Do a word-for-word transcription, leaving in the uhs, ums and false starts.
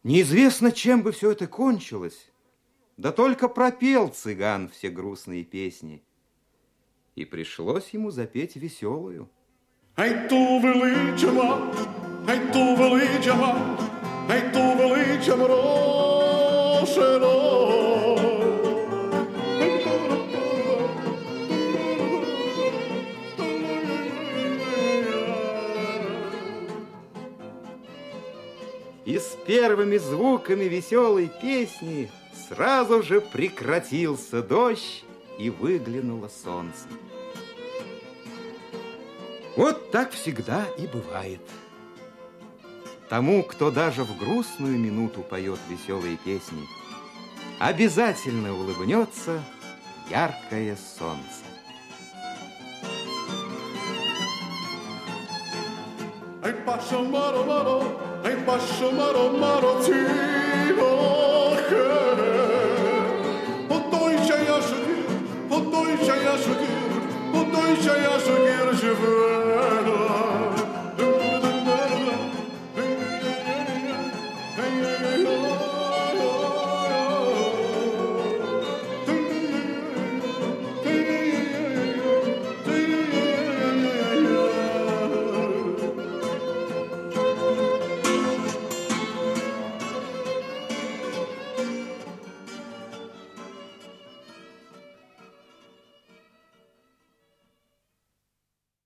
Неизвестно, чем бы все это кончилось, да только пропел цыган все грустные песни. И пришлось ему запеть веселую. Ай, ту величава, ай, ту величава, ай, ту величава, рошеро. И с первыми звуками веселой песни сразу же прекратился дождь и выглянуло солнце. Вот так всегда и бывает. Тому, кто даже в грустную минуту поет веселые песни, обязательно улыбнется яркое солнце. Ай, Паша, маро, маро, ай, Паша, маро, маро, тино, хе. Подойся, я шагир, подойся, я шагир, подойся, я шагир.